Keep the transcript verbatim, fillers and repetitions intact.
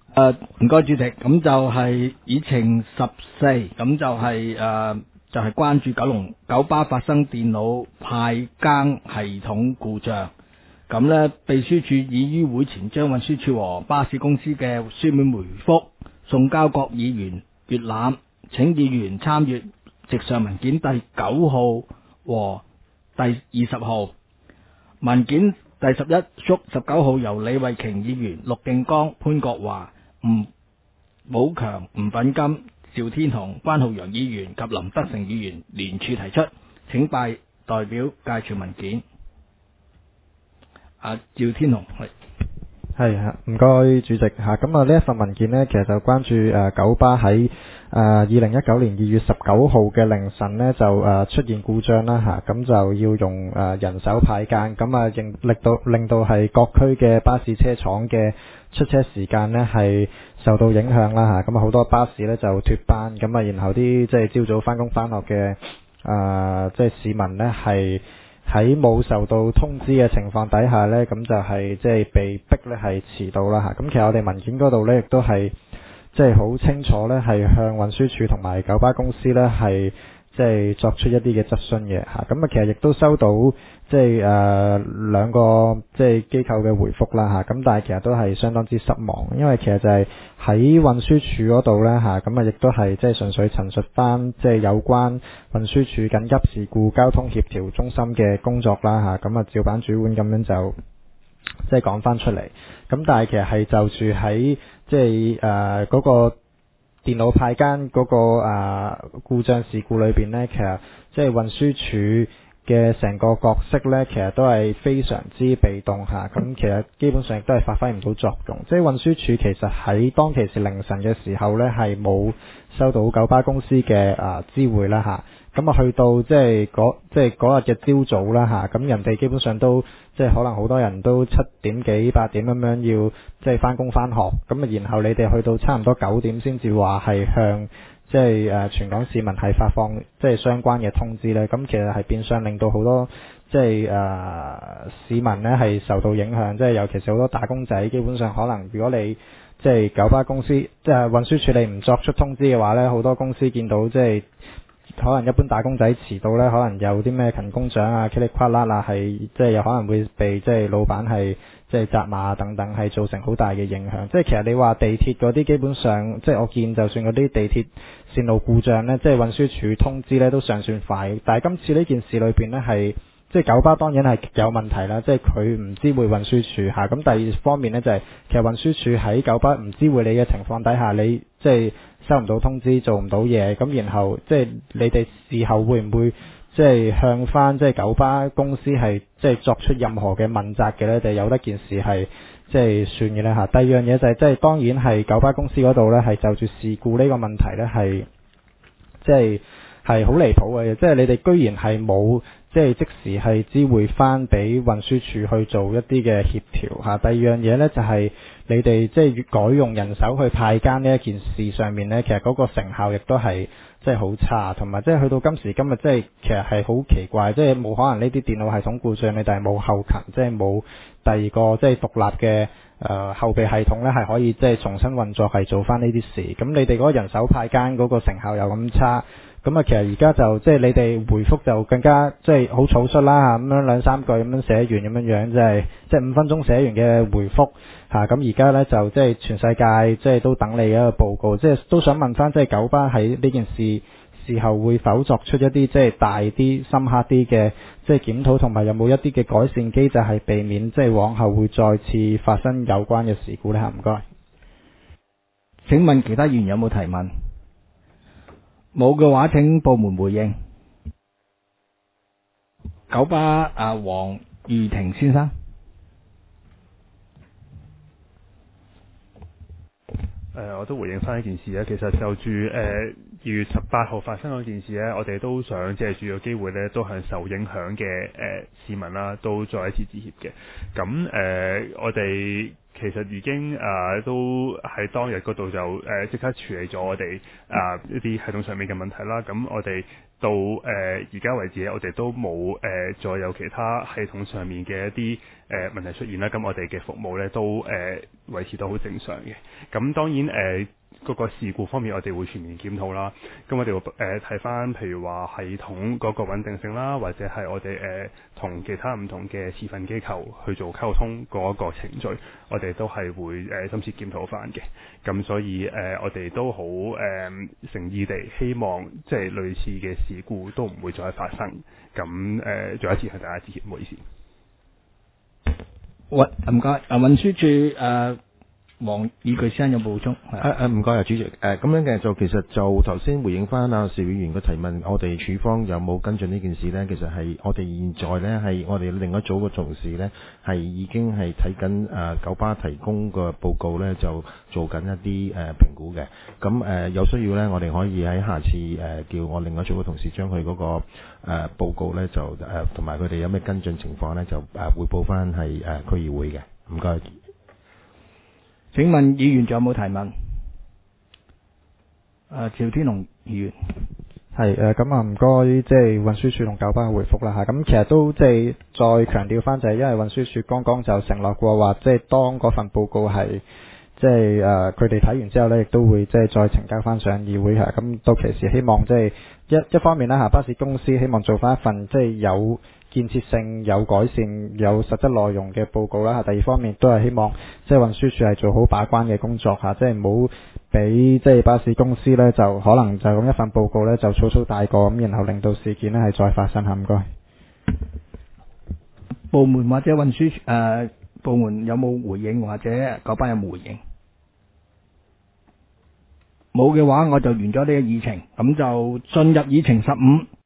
誒，唔該主席，咁就係議程十四，咁就係、誒，就係、關注九龍九巴發生電腦派更系統故障。咁呢，秘書處已於會前將運輸署和巴士公司嘅書面回覆送交各議員閱覽，請議員參閱直上文件第九號和第二十號。文件第十一屬十九號由李慧瓊議員、陸敬剛、潘國華、吳寶強、吳品金、趙天雄、關浩陽議員及林德成議員聯署提出，請拜代表介紹文件。啊，趙天雄係。 係啊，唔該主席嚇。咁啊，呢一份文件呢，其實就關注誒、呃、九巴喺誒二零一九年二月十九號嘅凌晨呢，就誒、呃、出現故障啦嚇，咁、啊、就要用誒、呃、人手派更，咁啊令令到令到係各區嘅巴士車廠嘅出車時間呢係受到影響啦嚇，咁啊好多巴士呢就脫班，咁啊然後啲即係朝早返工返學嘅誒即係市民呢係喺冇受到通知嘅情況底下呢，咁就係即係被逼呢係遲到啦嚇。咁其實我哋文件嗰度呢，亦都係即係好清楚呢，係向運輸署同埋九巴公司呢係即係作出一啲嘅質詢嘅嚇。咁啊其實亦都收到即係誒兩個即係機構嘅回覆啦嚇。咁但係其實都係相當之失望，因為其實就係喺運輸署嗰度呢，嚇，咁啊亦都係即係純粹陳述翻即係有關運輸署緊急事故交通協調中心嘅工作啦嚇。咁啊照板煮碗咁樣就即係講翻出嚟。咁但係其實係就住喺即係誒嗰個電腦派更嗰、嗰個、呃、故障事故裏邊呢，其實即係運輸署嘅成個角色呢，其實都係非常之被動下，咁其實基本上亦都係發揮唔到作用。即係運輸署其實喺當其時凌晨嘅時候呢，係冇收到九巴公司嘅啊知會啦嚇。咁啊去到即係嗰即係嗰日嘅朝早啦嚇，咁人哋基本上都即係可能好多人都七點幾八點咁樣要即係返工返學，咁啊然後你哋去到差唔多九點先至話係向即係誒全港市民係發放即係相關嘅通知咧，咁其實係變相令到好多即係誒、呃、市民咧係受到影響，即係尤其是好多打工仔，基本上可能如果你即係九巴公司即係運輸處理唔作出通知嘅話咧，好多公司見到即係可能一般打工仔遲到咧，可能有啲咩勤工獎啊、噼里啪啦啦，係即係有可能會被即係老闆係即係責罵等等，係造成好大嘅影響。即係其實你話地鐵嗰啲基本上，即係我見就算嗰啲地鐵線路故障呢，即係運輸署通知呢都尚算快。但係今次呢件事裏邊呢，係即係九巴當然係有問題啦，即係佢唔知會運輸署嚇。咁第二方面呢，就係、是、其實運輸署喺九巴唔知會你嘅情況底下，你即係收唔到通知，做唔到嘢，咁然後即係你哋事後會唔會即係向翻即係九巴公司係即係作出任何嘅問責嘅呢？定有得件事係即係算嘅呢？嚇。第二樣嘢就係、是、即係當然係九巴公司嗰度呢，係就住事故呢個問題呢，係即係係好離譜嘅，即係你哋居然係冇即係即時係知會翻俾運輸署去做一啲嘅協調嚇。第二樣嘢呢，就係、是、你哋即係改用人手去派更呢一件事上面呢，其實嗰個成效亦都係即係好差，同埋即係去到今時今日，即係其實係好奇怪，即係冇可能呢啲電腦系統故障，你哋係冇後勤，即係冇第二個即係獨立嘅誒、呃、後備系統呢，係可以即係重新運作係做翻呢啲事。咁你哋嗰個人手派更嗰個成效又咁差。咁啊，其實而家就即係你哋回覆就更加即係好草率啦嚇，咁樣兩三句咁樣寫完咁樣樣，即係即係五分鐘寫完嘅回覆嚇。咁而家呢，就即係全世界即係都等你一個報告，即係都想問翻即係九巴喺呢件事事後會否作出一啲即係大啲、深刻啲嘅即係檢討，同埋有冇一啲嘅改善機制係避免即係往後會再次發生有關嘅事故呢？嚇，唔該。 請問其他議員有冇提問？冇嘅話，請部門回應。九巴啊，黃裕庭先生。 誒、呃，我都回應翻呢件事咧。其實就住誒二月十八號發生嗰件事咧，我哋都想借住個機會咧，都向受影響嘅誒、呃、市民啦，都再一次致歉嘅。咁誒、呃，我哋其實已經誒、呃、都喺當日嗰度就誒即、呃、刻處理咗我哋啊、呃、一啲系統上面嘅問題啦。咁我哋到誒而家為止，我哋都冇誒、呃、再有其他系統上面嘅一啲誒、呃、問題出現啦。咁我哋嘅服務咧都誒、呃、維持到好正常嘅。咁當然誒。呃嗰個事故方面，我哋會全面檢討啦。咁我哋會誒睇翻，譬如話系統嗰個穩定性啦，或者係我哋誒同其他唔同嘅持份機構去做溝通嗰個程序，我哋都係會誒、呃、深切檢討翻嘅。咁所以誒、呃，我哋都好誒、呃、誠意地希望，即係類似嘅事故都唔會再發生。咁誒，再、呃、一次向大家致歉，唔好意思。 喂，唔該，啊運輸署誒。黃以巨先生有補充。 誒誒唔該啊，主席。誒、呃、咁樣嘅就其實就頭先回應翻啊邵議員嘅提問，我哋處方有冇跟進呢件事呢？其實係我哋現在呢，係我哋另一組嘅同事呢，係已經係睇緊誒九巴提供嘅報告呢，就做緊一啲誒、呃、評估嘅。咁誒、呃、有需要呢，我哋可以喺下次誒、呃、叫我另一組嘅同事將佢嗰個誒、呃、報告呢，就誒同埋佢哋有咩跟進情況呢，就誒彙報翻係誒區議會嘅。唔該。 請問議員仲有冇提問？誒，趙天龍議員係誒咁啊，唔該，即係運輸署同九巴嘅回覆啦嚇。咁其實都即係再強調翻，就係因為運輸署剛剛就承諾過話，即係當嗰份報告係即係誒佢哋睇完之後咧，亦都會即係再呈交翻上議會嚇。咁到期時希望即係一一方面啦嚇，巴士公司希望做翻一份即係有建設性、有改善、有實質內容嘅報告啦嚇。第二方面都係希望即係運輸署係做好把關嘅工作嚇，即係唔好俾即係巴士公司咧就可能就咁一份報告咧就草草帶過咁，然後令到事件咧係再發生嚇。唔該。 部門或者運輸誒、呃、部門有冇回應，或者九巴有冇回應？冇嘅話，我就完咗呢個議程，咁就進入議程十五。